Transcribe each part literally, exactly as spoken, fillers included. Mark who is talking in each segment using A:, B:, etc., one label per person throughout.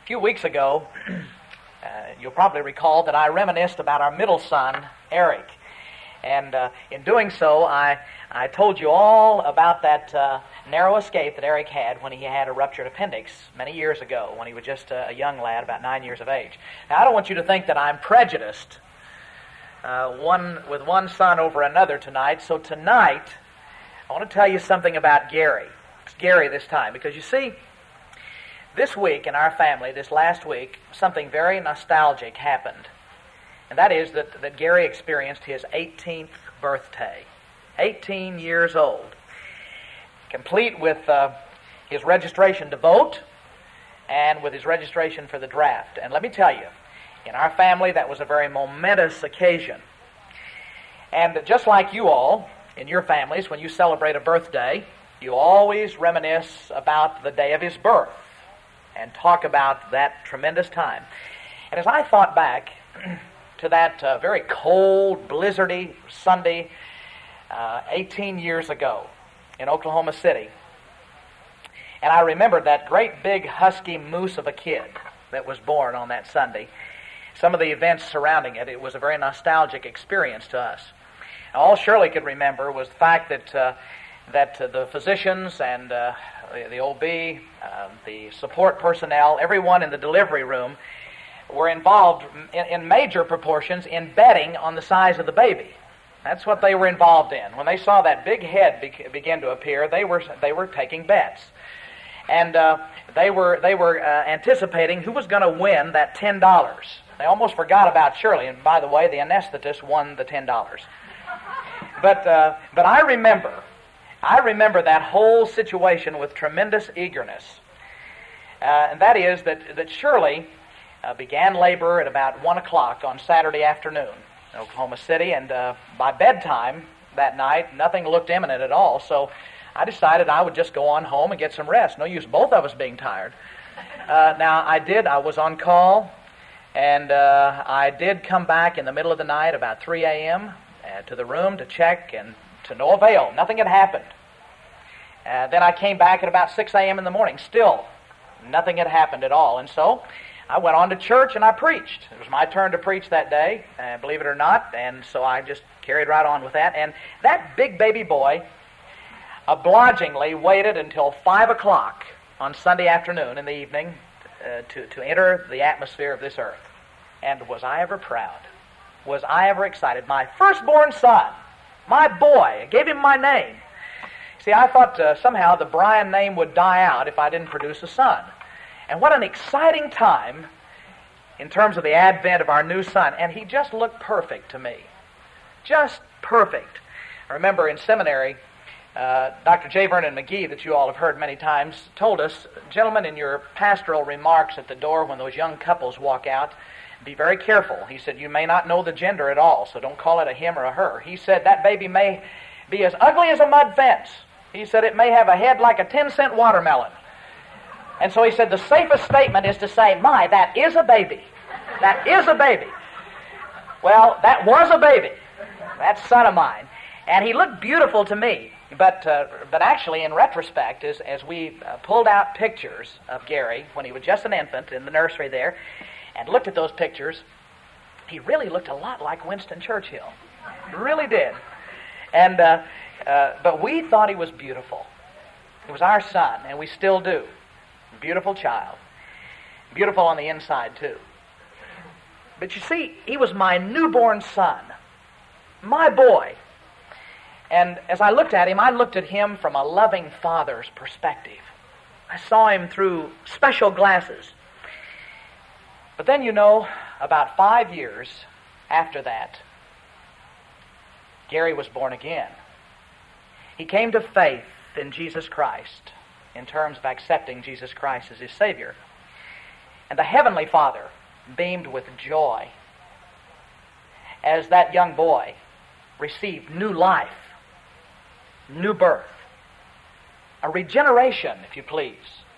A: few weeks ago, uh, you'll probably recall that I reminisced about our middle son, Eric. And uh, in doing so, I, I told you all about that uh, narrow escape that Eric had when he had a ruptured appendix many years ago, when he was just a, a young lad, about nine years of age. Now, I don't want you to think that I'm prejudiced uh, one with one son over another tonight. So tonight, I want to tell you something about Gary. It's Gary this time, because you see, this week in our family, this last week, something very nostalgic happened. And that is that, that Gary experienced his eighteenth birthday. eighteen years old. Complete with uh, his registration to vote and with his registration for the draft. And let me tell you, in our family, that was a very momentous occasion. And just like you all, in your families, when you celebrate a birthday, you always reminisce about the day of his birth and talk about that tremendous time. And as I thought back to that uh, very cold, blizzardy Sunday uh, eighteen years ago in Oklahoma City, and I remembered that great big husky moose of a kid that was born on that Sunday, some of the events surrounding it, it was a very nostalgic experience to us. Now, all Shirley could remember was the fact that uh, that uh, the physicians and uh, the, the O B, uh, the support personnel, everyone in the delivery room were involved in, in major proportions in betting on the size of the baby. That's what they were involved in. When they saw that big head be- begin to appear, they were they were taking bets, and uh, they were they were uh, anticipating who was going to win that ten dollars. They almost forgot about Shirley, and by the way, the anesthetist won the ten dollars. But uh, but I remember. I remember that whole situation with tremendous eagerness. Uh, and that is that, that Shirley uh, began labor at about one o'clock on Saturday afternoon in Oklahoma City, and uh, by bedtime that night, nothing looked imminent at all, so I decided I would just go on home and get some rest. No use both of us being tired. Uh, now, I did. I was on call, and uh, I did come back in the middle of the night about three a.m. Uh, to the room to check, and to no avail. Nothing had happened. Uh, then I came back at about six a.m. in the morning. Still, nothing had happened at all. And so I went on to church and I preached. It was my turn to preach that day, uh, believe it or not. And so I just carried right on with that. And that big baby boy obligingly waited until five o'clock on Sunday afternoon in the evening uh, to, to enter the atmosphere of this earth. And was I ever proud? Was I ever excited? My firstborn son, my boy, I gave him my name. See, I thought uh, somehow the Brian name would die out if I didn't produce a son. And what an exciting time in terms of the advent of our new son. And he just looked perfect to me. Just perfect. I remember in seminary, uh, Doctor J. Vernon McGee, that you all have heard many times, told us, gentlemen, in your pastoral remarks at the door when those young couples walk out, be very careful. He said, you may not know the gender at all, so don't call it a him or a her. He said, that baby may be as ugly as a mud fence. He said, it may have a head like a ten-cent watermelon. And so he said, the safest statement is to say, my, that is a baby. That is a baby. Well, that was a baby. That son of mine. And he looked beautiful to me. But uh, but actually, in retrospect, as, as we uh, pulled out pictures of Gary when he was just an infant in the nursery there, and looked at those pictures, he really looked a lot like Winston Churchill. Really did. And uh, uh, but we thought he was beautiful. He was our son, and we still do. Beautiful child. Beautiful on the inside, too. But you see, he was my newborn son. My boy. And as I looked at him, I looked at him from a loving father's perspective. I saw him through special glasses. But then, you know, about five years after that, Gary was born again. He came to faith in Jesus Christ in terms of accepting Jesus Christ as his Savior. And the Heavenly Father beamed with joy as that young boy received new life, new birth, a regeneration, if you please.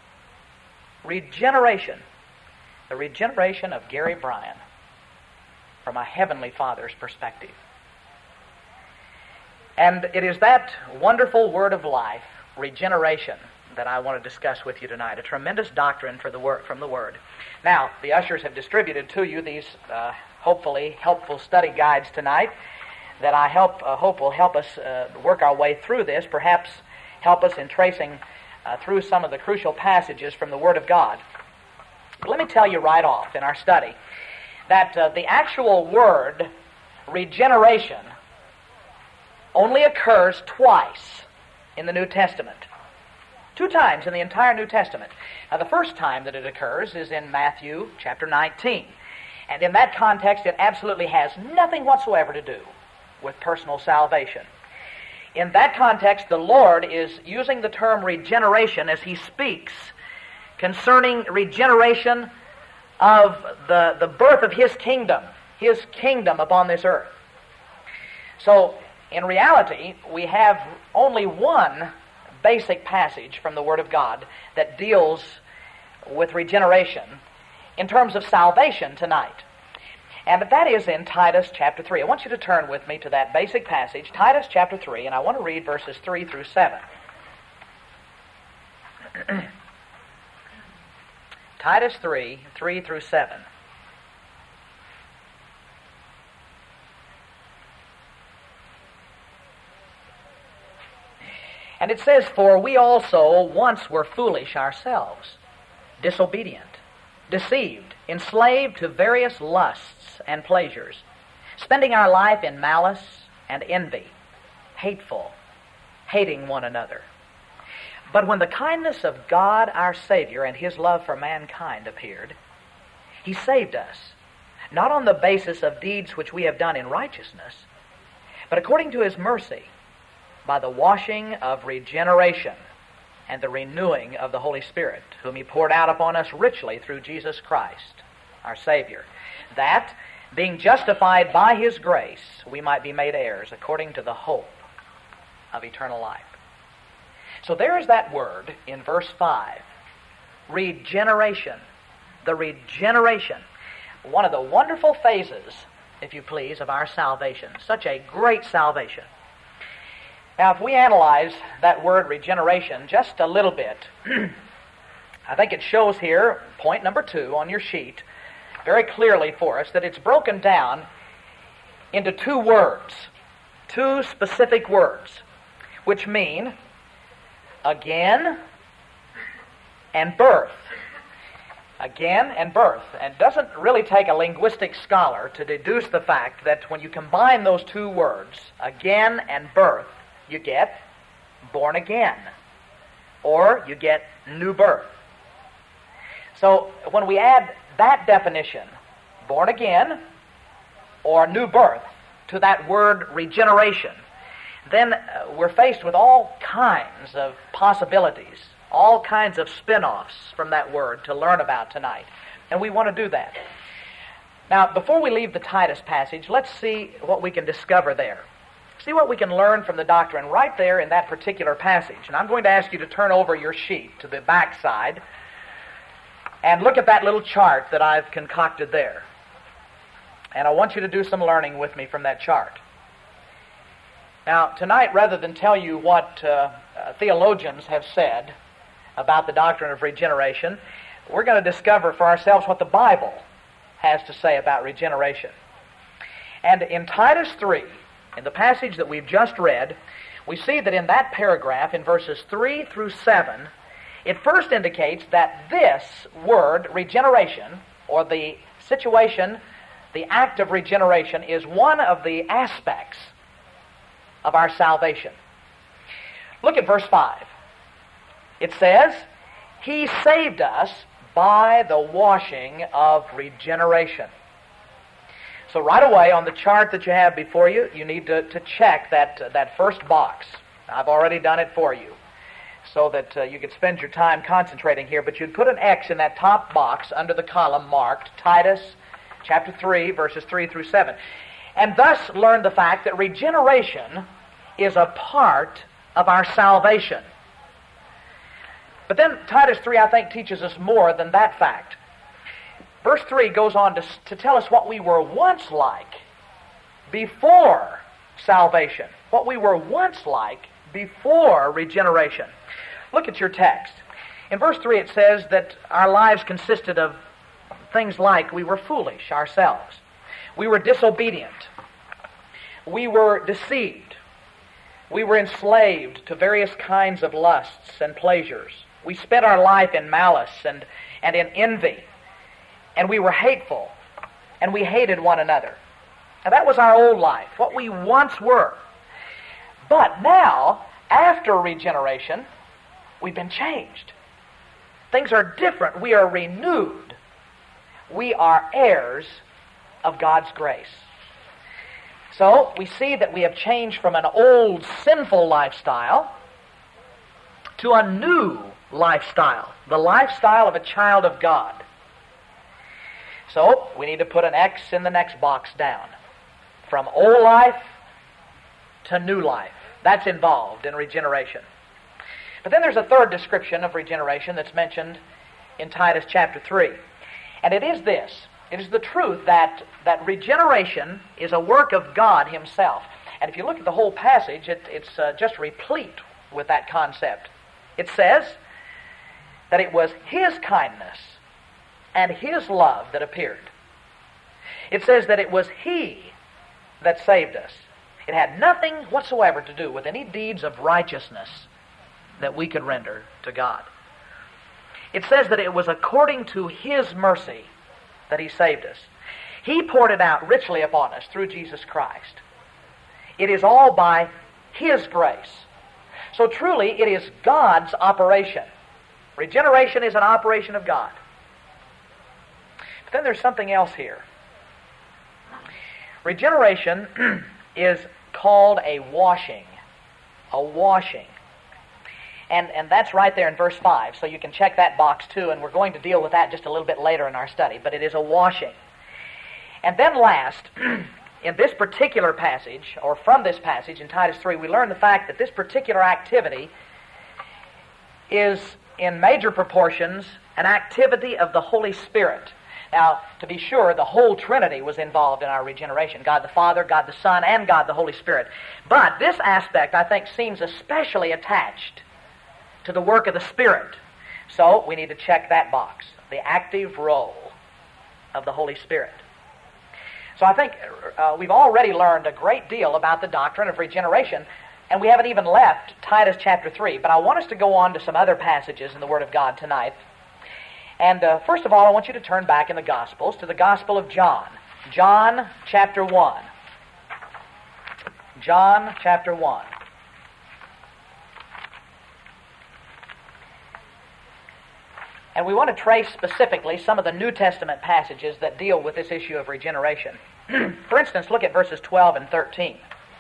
A: Regeneration. The regeneration of Gary Bryan from a Heavenly Father's perspective. And it is that wonderful word of life, regeneration, that I want to discuss with you tonight, a tremendous doctrine for the word, from the Word. Now, the ushers have distributed to you these uh, hopefully helpful study guides tonight that I help, uh, hope will help us uh, work our way through this, perhaps help us in tracing uh, through some of the crucial passages from the Word of God. But let me tell you right off in our study that uh, the actual word regeneration only occurs twice in the New Testament. Two times in the entire New Testament. Now, the first time that it occurs is in Matthew chapter nineteen. And in that context, it absolutely has nothing whatsoever to do with personal salvation. In that context, the Lord is using the term regeneration as He speaks concerning regeneration of the, the birth of His kingdom, His kingdom upon this earth. So, in reality, we have only one basic passage from the Word of God that deals with regeneration in terms of salvation tonight. And that is in Titus chapter three. I want you to turn with me to that basic passage, Titus chapter three, and I want to read verses three through seven. Titus three, three through seven. And it says, "For we also once were foolish ourselves, disobedient, deceived, enslaved to various lusts and pleasures, spending our life in malice and envy, hateful, hating one another. But when the kindness of God our Savior and His love for mankind appeared, He saved us, not on the basis of deeds which we have done in righteousness, but according to His mercy, by the washing of regeneration and the renewing of the Holy Spirit, whom He poured out upon us richly through Jesus Christ, our Savior, that, being justified by His grace, we might be made heirs according to the hope of eternal life." So there is that word in verse five, regeneration, the regeneration, one of the wonderful phases, if you please, of our salvation, such a great salvation. Now, if we analyze that word regeneration just a little bit, I think it shows here, point number two on your sheet, very clearly for us, that it's broken down into two words, two specific words, which mean again and birth. Again and birth. And it doesn't really take a linguistic scholar to deduce the fact that when you combine those two words, again and birth, you get born again, or you get new birth. So when we add that definition, born again or new birth, to that word regeneration, then uh, we're faced with all kinds of possibilities, all kinds of spin-offs from that word to learn about tonight. And we want to do that. Now, before we leave the Titus passage, let's see what we can discover there. See what we can learn from the doctrine right there in that particular passage. And I'm going to ask you to turn over your sheet to the back side and look at that little chart that I've concocted there. And I want you to do some learning with me from that chart. Now, tonight, rather than tell you what uh, uh, theologians have said about the doctrine of regeneration, we're going to discover for ourselves what the Bible has to say about regeneration. And in Titus three, in the passage that we've just read, we see that in that paragraph, in verses three through seven, it first indicates that this word, regeneration, or the situation, the act of regeneration, is one of the aspects of our salvation. Look at verse five. It says, "He saved us by the washing of regeneration." So right away on the chart that you have before you, you need to, to check that, uh, that first box. I've already done it for you so that uh, you could spend your time concentrating here, but you'd put an X in that top box under the column marked Titus chapter three, verses three through seven. And thus learn the fact that regeneration is a part of our salvation. But then Titus three, I think, teaches us more than that fact. Verse three goes on to, to tell us what we were once like before salvation. What we were once like before regeneration. Look at your text. In verse three it says that our lives consisted of things like we were foolish ourselves. We were disobedient. We were deceived. We were enslaved to various kinds of lusts and pleasures. We spent our life in malice and, and in envy. And we were hateful. And we hated one another. Now that was our old life, what we once were. But now, after regeneration, we've been changed. Things are different. We are renewed. We are heirs of God's grace. So, we see that we have changed from an old sinful lifestyle to a new lifestyle, the lifestyle of a child of God. So, we need to put an X in the next box down. From old life to new life. That's involved in regeneration. But then there's a third description of regeneration that's mentioned in Titus chapter three. And it is this. It is the truth that, that regeneration is a work of God Himself. And if you look at the whole passage, it, it's uh, just replete with that concept. It says that it was His kindness and His love that appeared. It says that it was He that saved us. It had nothing whatsoever to do with any deeds of righteousness that we could render to God. It says that it was according to His mercy that He saved us. He poured it out richly upon us through Jesus Christ. It is all by His grace. So truly, it is God's operation. Regeneration is an operation of God. But then there's something else here. Regeneration is called a washing. A washing. And, and that's right there in verse five, so you can check that box too, and we're going to deal with that just a little bit later in our study, but it is a washing. And then last, in this particular passage, or from this passage in Titus three, we learn the fact that this particular activity is in major proportions an activity of the Holy Spirit. Now, to be sure, the whole Trinity was involved in our regeneration. God the Father, God the Son, and God the Holy Spirit. But this aspect, I think, seems especially attached to the work of the Spirit. So, we need to check that box. The active role of the Holy Spirit. So I think uh, we've already learned a great deal about the doctrine of regeneration, and we haven't even left Titus chapter three. But I want us to go on to some other passages in the Word of God tonight. And uh, first of all, I want you to turn back in the Gospels to the Gospel of John. John chapter one. John chapter one. And we want to trace specifically some of the New Testament passages that deal with this issue of regeneration. For instance, look at verses twelve and thirteen.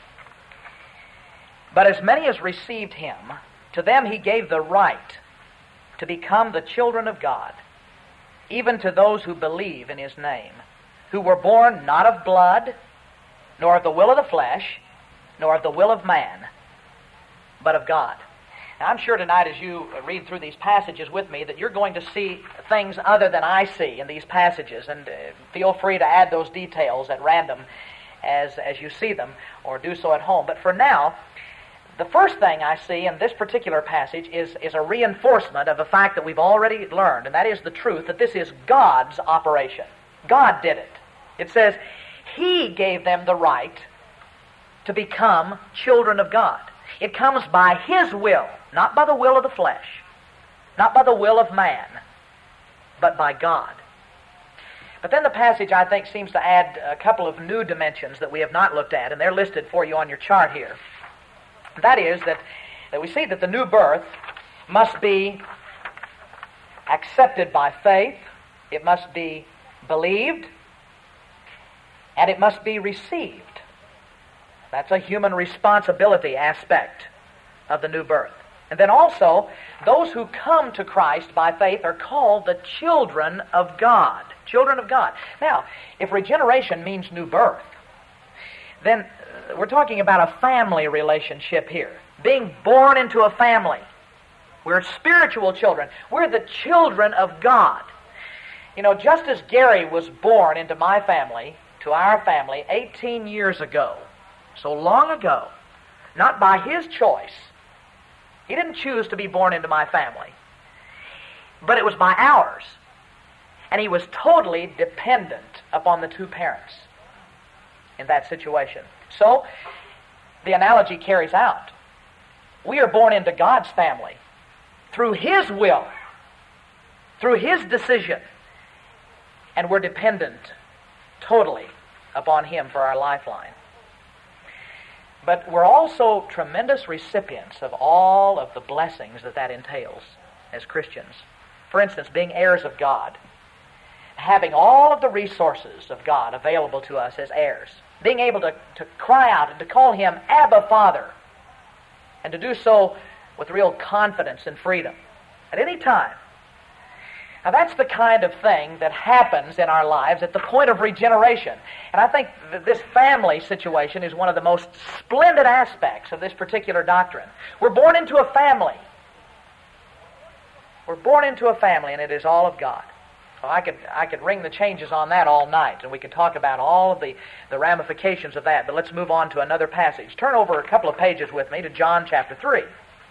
A: But as many as received Him, to them He gave the right to become the children of God, even to those who believe in His name, who were born not of blood, nor of the will of the flesh, nor of the will of man, but of God. Now, I'm sure tonight as you read through these passages with me that you're going to see things other than I see in these passages, and uh, feel free to add those details at random as, as you see them, or do so at home. But for now, the first thing I see in this particular passage is, is a reinforcement of a fact that we've already learned, and that is the truth that this is God's operation. God did it. It says He gave them the right to become children of God. It comes by His will, not by the will of the flesh, not by the will of man, but by God. But then the passage, I think, seems to add a couple of new dimensions that we have not looked at, and they're listed for you on your chart here. That is that, that we see that the new birth must be accepted by faith, it must be believed, and it must be received. That's a human responsibility aspect of the new birth. And then also, those who come to Christ by faith are called the children of God. Children of God. Now, if regeneration means new birth, then we're talking about a family relationship here. Being born into a family. We're spiritual children. We're the children of God. You know, just as Gary was born into my family, to our family, eighteen years ago, so long ago, not by his choice, He didn't choose to be born into my family. But it was by ours. And he was totally dependent upon the two parents in that situation. So, the analogy carries out. We are born into God's family through His will, through His decision, and we're dependent totally upon Him for our lifeline. But we're also tremendous recipients of all of the blessings that that entails as Christians. For instance, being heirs of God, having all of the resources of God available to us as heirs, being able to, to cry out and to call Him Abba, Father, and to do so with real confidence and freedom at any time. Now that's the kind of thing that happens in our lives at the point of regeneration. And I think that this family situation is one of the most splendid aspects of this particular doctrine. We're born into a family. We're born into a family, and it is all of God. Well, I could I could ring the changes on that all night, and we could talk about all of the, the ramifications of that. But let's move on to another passage. Turn over a couple of pages with me to John chapter three.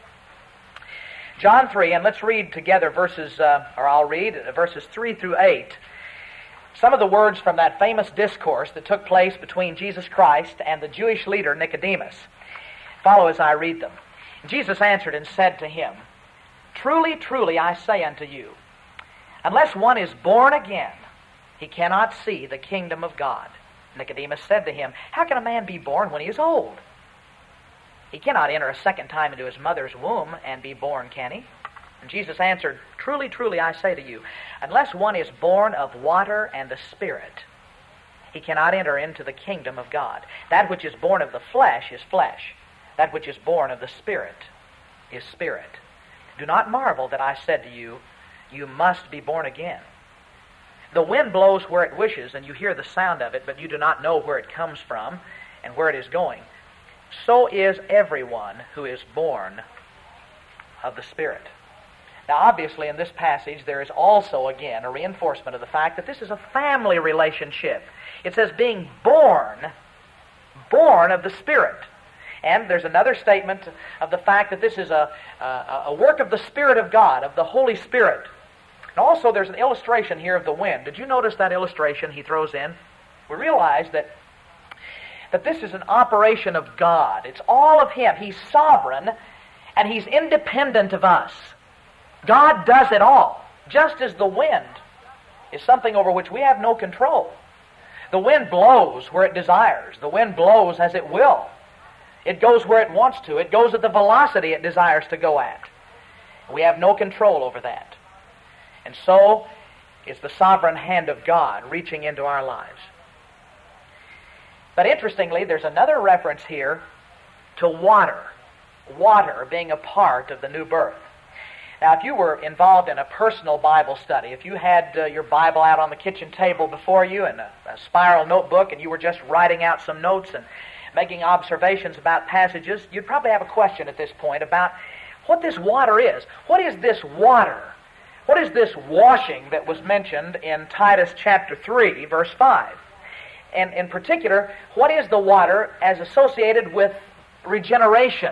A: John three, and let's read together verses, uh, or I'll read verses three through eight. Some of the words from that famous discourse that took place between Jesus Christ and the Jewish leader Nicodemus. Follow as I read them. Jesus answered and said to him, "Truly, truly, I say unto you, unless one is born again, he cannot see the kingdom of God." Nicodemus said to him, "How can a man be born when he is old? He cannot enter a second time into his mother's womb and be born, can he?" And Jesus answered, "Truly, truly, I say to you, unless one is born of water and the Spirit, he cannot enter into the kingdom of God. That which is born of the flesh is flesh. That which is born of the Spirit is spirit. Do not marvel that I said to you, you must be born again. The wind blows where it wishes, and you hear the sound of it, but you do not know where it comes from and where it is going. So is everyone who is born of the Spirit." Now, obviously, in this passage, there is also, again, a reinforcement of the fact that this is a family relationship. It says being born, born of the Spirit. And there's another statement of the fact that this is a, a, a work of the Spirit of God, of the Holy Spirit. And also, there's an illustration here of the wind. Did you notice that illustration he throws in? We realize that that this is an operation of God. It's all of Him. He's sovereign, and He's independent of us. God does it all, just as the wind is something over which we have no control. The wind blows where it desires. The wind blows as it will. It goes where it wants to. It goes at the velocity it desires to go at. We have no control over that. And so is the sovereign hand of God reaching into our lives. But interestingly, there's another reference here to water. Water being a part of the new birth. Now, if you were involved in a personal Bible study, if you had uh, your Bible out on the kitchen table before you and a, a spiral notebook, and you were just writing out some notes and making observations about passages, you'd probably have a question at this point about what this water is. What is this water? What is this washing that was mentioned in Titus chapter three, verse five? And in particular, what is the water as associated with regeneration?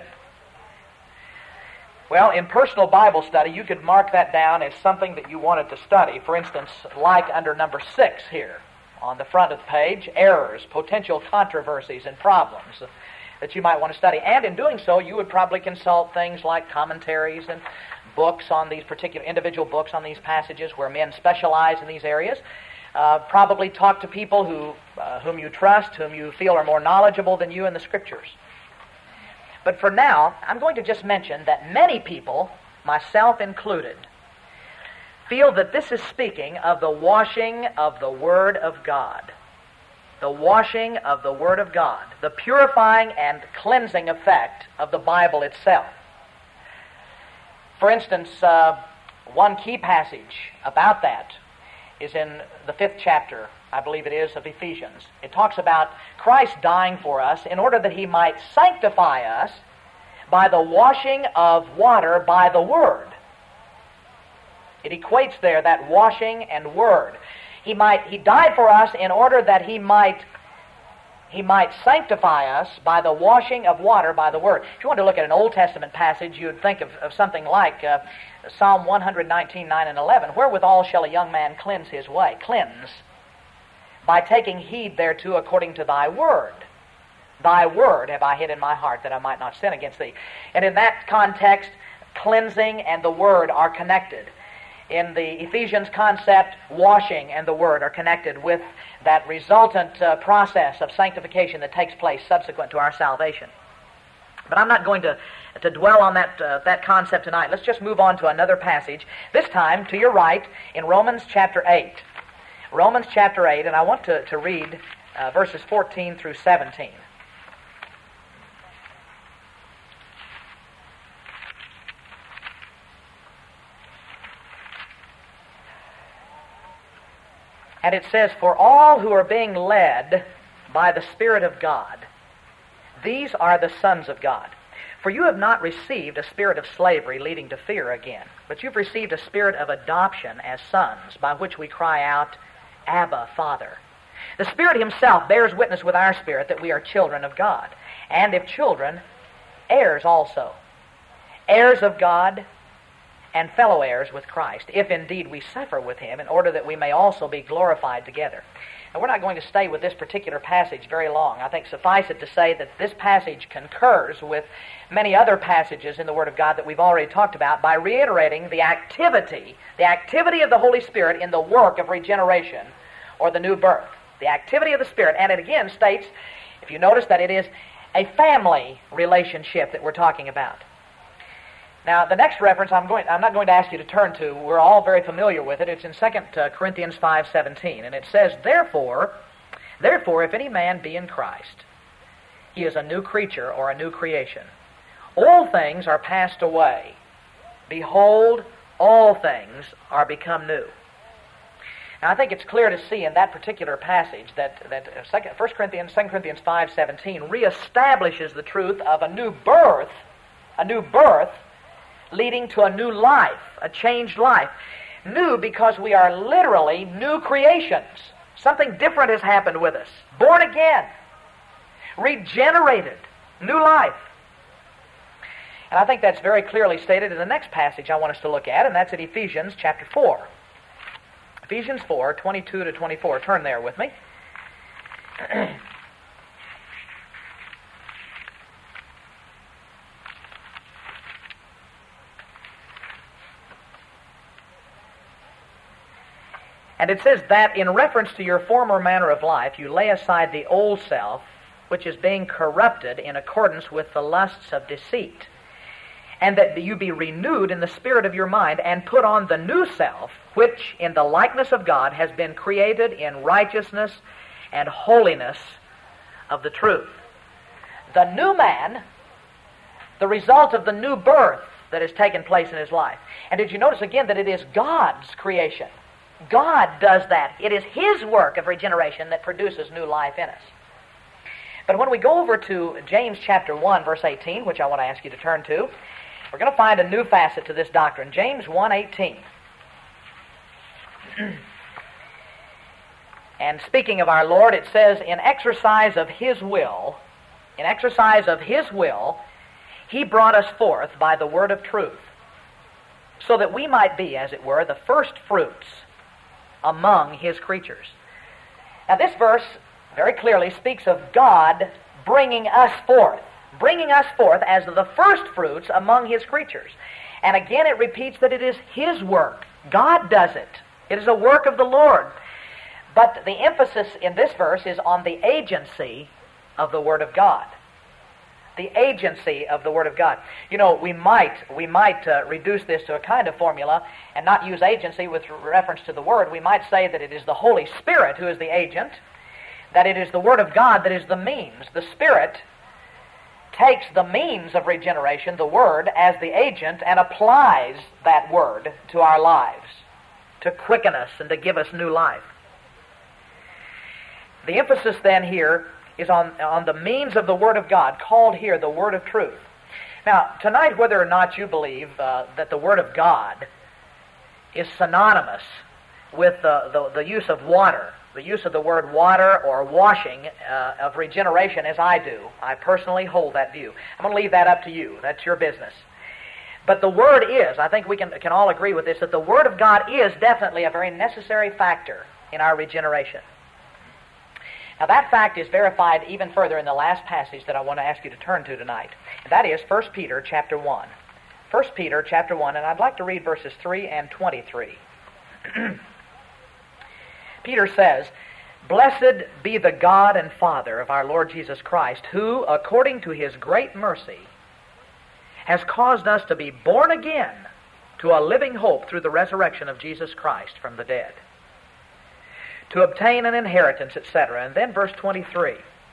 A: Well, in personal Bible study, you could mark that down as something that you wanted to study. For instance, like under number six here on the front of the page, errors, potential controversies, and problems that you might want to study. And in doing so, you would probably consult things like commentaries and books on these particular individual books on these passages where men specialize in these areas. Uh, probably talk to people who uh, whom you trust, whom you feel are more knowledgeable than you in the Scriptures. But for now, I'm going to just mention that many people, myself included, feel that this is speaking of the washing of the Word of God. The washing of the Word of God. The purifying and cleansing effect of the Bible itself. For instance, uh, one key passage about that is in the fifth chapter, I believe it is, of Ephesians. It talks about Christ dying for us in order that He might sanctify us by the washing of water by the Word. It equates there that washing and Word. He might, He died for us in order that He might He might sanctify us by the washing of water by the Word. If you want to look at an Old Testament passage, you would think of, of something like uh, Psalm one nineteen, nine and eleven. Wherewithal shall a young man cleanse his way? Cleanse. By taking heed thereto according to thy word. Thy word have I hid in my heart that I might not sin against thee. And in that context, cleansing and the word are connected. In the Ephesians concept, washing and the word are connected with that resultant uh, process of sanctification that takes place subsequent to our salvation. But I'm not going to, to dwell on that, uh, that concept tonight. Let's just move on to another passage, this time to your right in Romans chapter eight. Romans chapter eight, and I want to, to read uh, verses fourteen through seventeen. And it says, for all who are being led by the Spirit of God, these are the sons of God. For you have not received a spirit of slavery leading to fear again, but you've received a spirit of adoption as sons, by which we cry out, Abba, Father. The Spirit Himself bears witness with our spirit that we are children of God, and if children, heirs also, heirs of God, and fellow heirs with Christ, if indeed we suffer with Him, in order that we may also be glorified together. Now, we're not going to stay with this particular passage very long. I think suffice it to say that this passage concurs with many other passages in the Word of God that we've already talked about by reiterating the activity, the activity of the Holy Spirit in the work of regeneration or the new birth. The activity of the Spirit. And it again states, if you notice, that it is a family relationship that we're talking about. Now, the next reference I'm going, I'm not going to ask you to turn to. We're all very familiar with it. It's in Second Corinthians five seventeen, and it says, Therefore, therefore, if any man be in Christ, he is a new creature or a new creation. All things are passed away. Behold, all things are become new. Now, I think it's clear to see in that particular passage that, that First Corinthians, Second Corinthians five seventeen reestablishes the truth of a new birth, a new birth, leading to a new life, a changed life. New because we are literally new creations. Something different has happened with us. Born again. Regenerated. New life. And I think that's very clearly stated in the next passage I want us to look at, and that's at Ephesians chapter four. Ephesians four, twenty-two to twenty-four. Turn there with me. And it says that in reference to your former manner of life, you lay aside the old self, which is being corrupted in accordance with the lusts of deceit, and that you be renewed in the spirit of your mind, and put on the new self, which in the likeness of God has been created in righteousness and holiness of the truth. The new man, the result of the new birth that has taken place in his life. And did you notice again that it is God's creation? God does that. It is His work of regeneration that produces new life in us. But when we go over to James chapter one, verse eighteen, which I want to ask you to turn to, we're going to find a new facet to this doctrine. James one eighteen. And speaking of our Lord, it says, in exercise of His will, in exercise of His will, He brought us forth by the word of truth, so that we might be, as it were, the first fruits among His creatures. Now this verse very clearly speaks of God bringing us forth, bringing us forth as the first fruits among His creatures. And again it repeats that it is His work. God does it. It is a work of the Lord. But the emphasis in this verse is on the agency of the Word of God. The agency of the Word of God. You know, we might we might uh, reduce this to a kind of formula and not use agency with reference to the Word. We might say that it is the Holy Spirit who is the agent, that it is the Word of God that is the means. The Spirit takes the means of regeneration, the Word, as the agent and applies that Word to our lives to quicken us and to give us new life. The emphasis then here is on, on the means of the Word of God, called here the Word of Truth. Now, tonight, whether or not you believe uh, that the Word of God is synonymous with the, the, the use of water, the use of the word water or washing uh, of regeneration as I do. I personally hold that view. I'm going to leave that up to you. That's your business. But the Word is, I think we can, can all agree with this, that the Word of God is definitely a very necessary factor in our regeneration. Now that fact is verified even further in the last passage that I want to ask you to turn to tonight. And that is First Peter chapter one. First Peter chapter one, and I'd like to read verses three and twenty-three. Peter says, "Blessed be the God and Father of our Lord Jesus Christ, who, according to His great mercy, has caused us to be born again to a living hope through the resurrection of Jesus Christ from the dead, to obtain an inheritance," et cetera. And then verse twenty-three,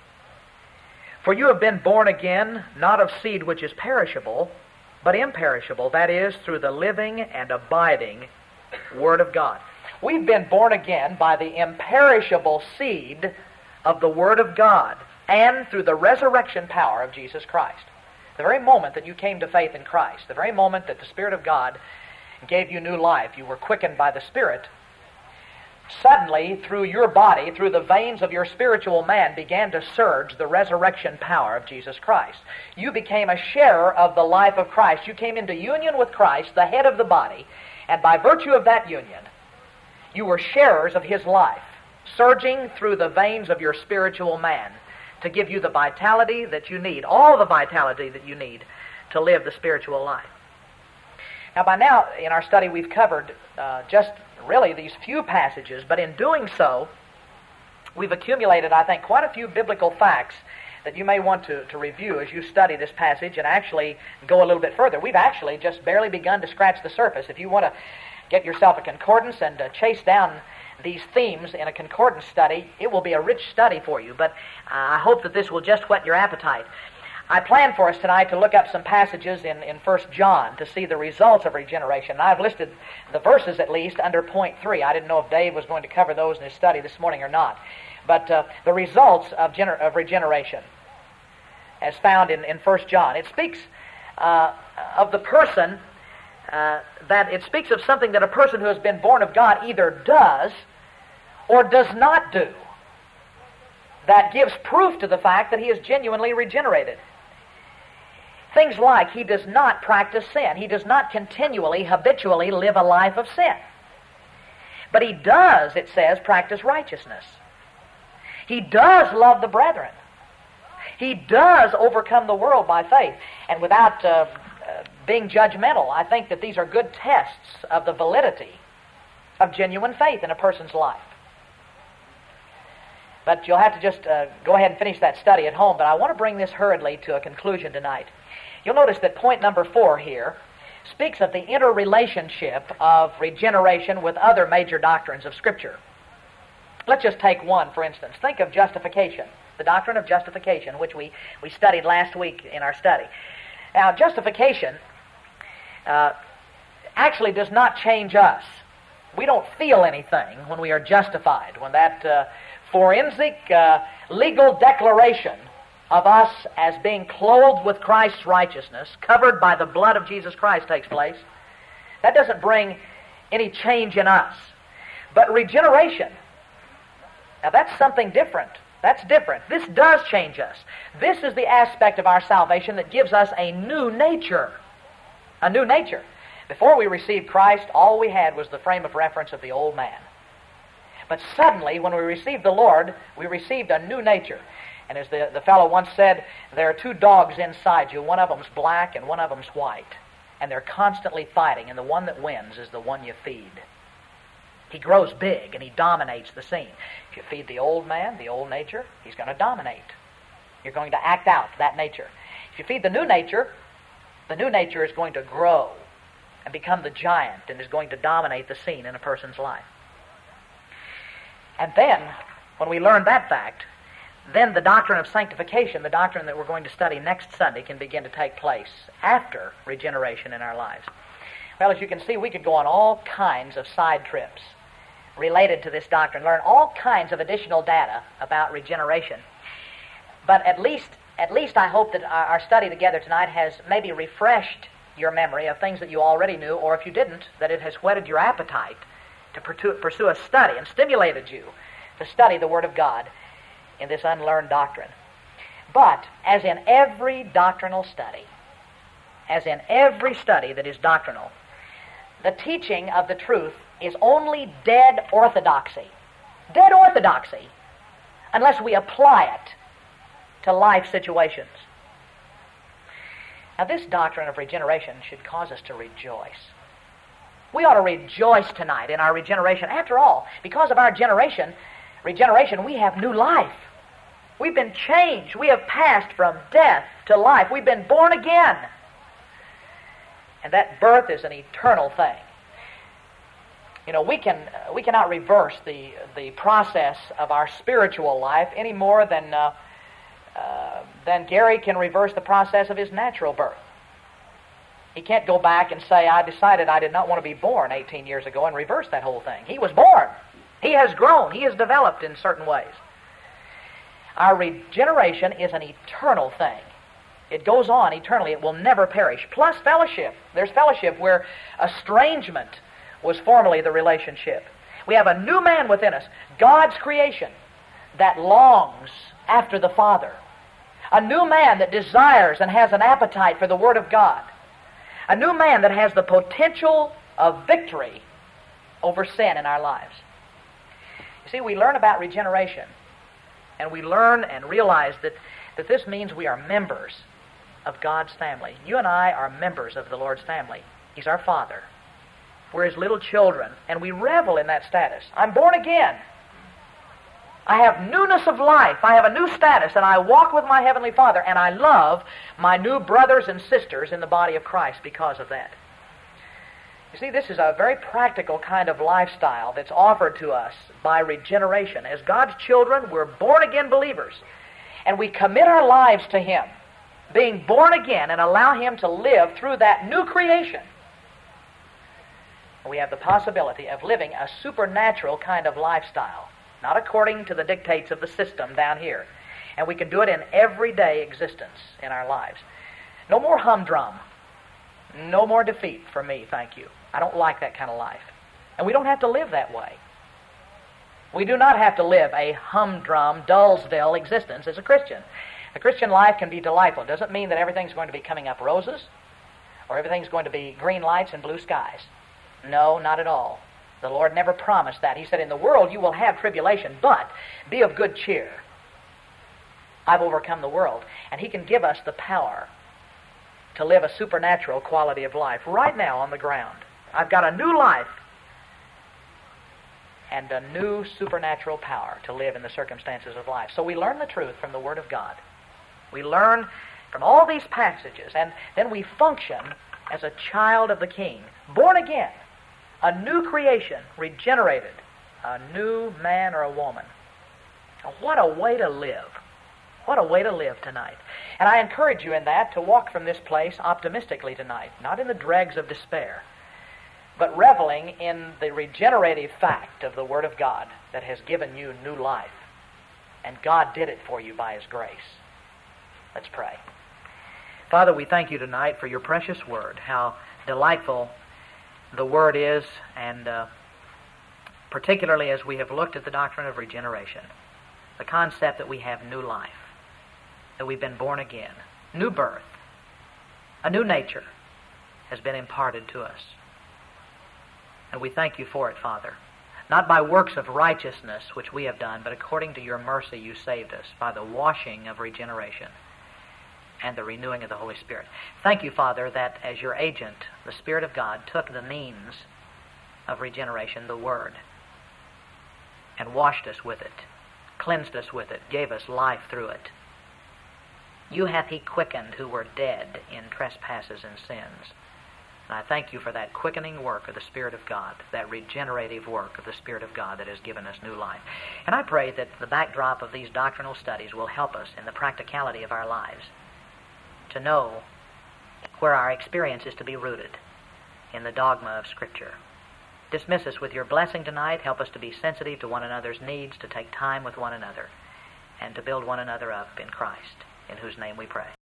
A: "For you have been born again, not of seed which is perishable, but imperishable, that is, through the living and abiding Word of God." We've been born again by the imperishable seed of the Word of God and through the resurrection power of Jesus Christ. The very moment that you came to faith in Christ, the very moment that the Spirit of God gave you new life, you were quickened by the Spirit, suddenly through your body, through the veins of your spiritual man, began to surge the resurrection power of Jesus Christ. You became a sharer of the life of Christ. You came into union with Christ, the head of the body, and by virtue of that union, you were sharers of His life, surging through the veins of your spiritual man to give you the vitality that you need, all the vitality that you need to live the spiritual life. Now, by now, in our study, we've covered uh, just really these few passages, but in doing so, we've accumulated, I think, quite a few biblical facts that you may want to, to review as you study this passage and actually go a little bit further. We've actually just barely begun to scratch the surface. If you want to get yourself a concordance and uh, chase down these themes in a concordance study, it will be a rich study for you, but uh, I hope that this will just whet your appetite. I plan for us tonight to look up some passages in, in First John to see the results of regeneration. And I've listed the verses at least under point three. I didn't know if Dave was going to cover those in his study this morning or not. But uh, the results of, gener- of regeneration as found in, in First John. It speaks uh, of the person Uh, that it speaks of something that a person who has been born of God either does or does not do that gives proof to the fact that he is genuinely regenerated. Things like he does not practice sin. He does not continually, habitually live a life of sin. But he does, it says, practice righteousness. He does love the brethren. He does overcome the world by faith. And without uh, uh, being judgmental, I think that these are good tests of the validity of genuine faith in a person's life. But you'll have to just uh, go ahead and finish that study at home. But I want to bring this hurriedly to a conclusion tonight. You'll notice that point number four here speaks of the interrelationship of regeneration with other major doctrines of Scripture. Let's just take one, for instance. Think of justification, the doctrine of justification, which we, we studied last week in our study. Now, justification uh, actually does not change us. We don't feel anything when we are justified, when that uh, forensic uh, legal declaration of us as being clothed with Christ's righteousness, covered by the blood of Jesus Christ takes place. That doesn't bring any change in us. But regeneration, now that's something different. That's different. This does change us. This is the aspect of our salvation that gives us a new nature. A new nature. Before we received Christ, all we had was the frame of reference of the old man. But suddenly, when we received the Lord, we received a new nature. And as the, the fellow once said, there are two dogs inside you. One of them's black and one of them's white. And they're constantly fighting, and the one that wins is the one you feed. He grows big and he dominates the scene. If you feed the old man, the old nature, he's going to dominate. You're going to act out that nature. If you feed the new nature, the new nature is going to grow and become the giant and is going to dominate the scene in a person's life. And then, when we learn that fact, then the doctrine of sanctification, the doctrine that we're going to study next Sunday, can begin to take place after regeneration in our lives. Well, as you can see, we could go on all kinds of side trips related to this doctrine, learn all kinds of additional data about regeneration. But at least, at least I hope that our, our study together tonight has maybe refreshed your memory of things that you already knew, or if you didn't, that it has whetted your appetite to pursue, pursue a study and stimulated you to study the Word of God in this unlearned doctrine. But, as in every doctrinal study, as in every study that is doctrinal, the teaching of the truth is only dead orthodoxy. Dead orthodoxy, unless we apply it to life situations. Now, this doctrine of regeneration should cause us to rejoice. We ought to rejoice tonight in our regeneration. After all, because of our generation, regeneration, we have new life. We've been changed. We have passed from death to life. We've been born again. And that birth is an eternal thing. You know, we can we cannot reverse the the process of our spiritual life any more than uh, uh, than Gary can reverse the process of his natural birth. He can't go back and say, I decided I did not want to be born eighteen years ago, and reverse that whole thing. He was born. He has grown. He has developed in certain ways. Our regeneration is an eternal thing. It goes on eternally. It will never perish. Plus fellowship. There's fellowship where estrangement was formerly the relationship. We have a new man within us, God's creation, that longs after the Father. A new man that desires and has an appetite for the Word of God. A new man that has the potential of victory over sin in our lives. You see, we learn about regeneration, and we learn and realize that, that this means we are members of God's family. You and I are members of the Lord's family. He's our Father. We're His little children, and we revel in that status. I'm born again. I have newness of life. I have a new status, and I walk with my Heavenly Father, and I love my new brothers and sisters in the body of Christ because of that. You see, this is a very practical kind of lifestyle that's offered to us by regeneration. As God's children, we're born-again believers, and we commit our lives to Him, being born again, and allow Him to live through that new creation. We have the possibility of living a supernatural kind of lifestyle, not according to the dictates of the system down here. And we can do it in everyday existence in our lives. No more humdrum. No more defeat for me, thank you. I don't like that kind of life. And we don't have to live that way. We do not have to live a humdrum, Dullsdale existence as a Christian. The Christian life can be delightful. It doesn't mean that everything's going to be coming up roses or everything's going to be green lights and blue skies. No, not at all. The Lord never promised that. He said, in the world you will have tribulation, but be of good cheer. I've overcome the world. And He can give us the power to live a supernatural quality of life right now on the ground. I've got a new life and a new supernatural power to live in the circumstances of life. So we learn the truth from the Word of God. We learn from all these passages, and then we function as a child of the King, born again, a new creation, regenerated, a new man or a woman. What a way to live. What a way to live tonight. And I encourage you in that to walk from this place optimistically tonight, not in the dregs of despair, but reveling in the regenerative fact of the Word of God that has given you new life. And God did it for you by His grace. Let's pray. Father, we thank you tonight for your precious Word, how delightful the Word is, and uh, particularly as we have looked at the doctrine of regeneration, the concept that we have new life, that we've been born again, new birth, a new nature has been imparted to us. And we thank you for it, Father. Not by works of righteousness which we have done, but according to your mercy you saved us by the washing of regeneration and the renewing of the Holy Spirit. Thank you, Father, that as your agent, the Spirit of God took the means of regeneration, the Word, and washed us with it, cleansed us with it, gave us life through it. You hath He quickened who were dead in trespasses and sins. And I thank you for that quickening work of the Spirit of God, that regenerative work of the Spirit of God that has given us new life. And I pray that the backdrop of these doctrinal studies will help us in the practicality of our lives to know where our experience is to be rooted in the dogma of Scripture. Dismiss us with your blessing tonight. Help us to be sensitive to one another's needs, to take time with one another, and to build one another up in Christ, in whose name we pray.